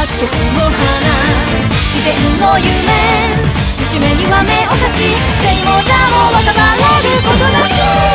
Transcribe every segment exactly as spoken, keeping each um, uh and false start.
くとの花、以前の夢、節目には目を差し、正も邪も分かられることなし。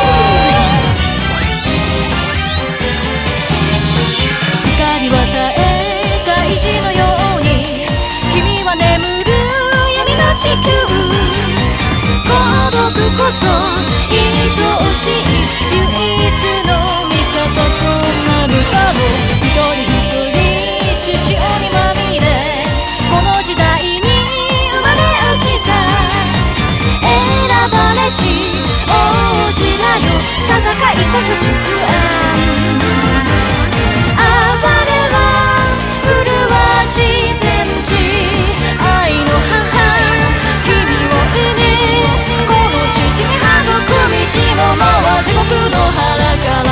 光は絶え大事のように、君は眠る闇の地球、孤独こそ愛しい唯一の味方となるだろう。一人一人血潮にまみれ、この時代に生まれ落ちた選ばれし王子らよ、戦いこそ祝安。暴れは麗し戦地、愛の母君を産み、この父に育みし者は地獄の腹から。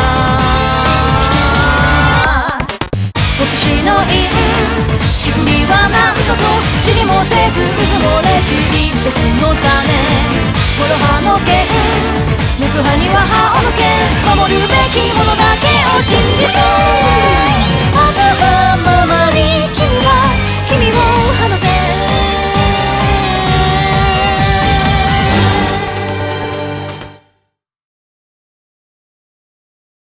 牧師の因仕組みは何ぞと知りもせずうずもれしり毒の種、諸刃の剣、抜く歯には歯を向け、守るべきものだけを信じて。